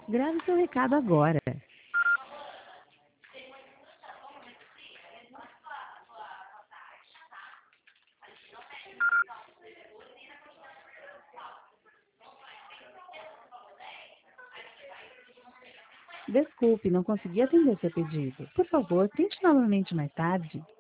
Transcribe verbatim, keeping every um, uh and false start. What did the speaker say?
Grave seu recado agora. Desculpe, não consegui atender seu pedido. Por favor, tente novamente mais tarde.